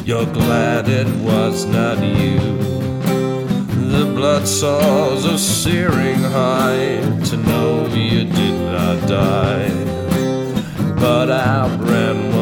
You're glad it was not you. The blood sores are searing high to know you did not die. But our brand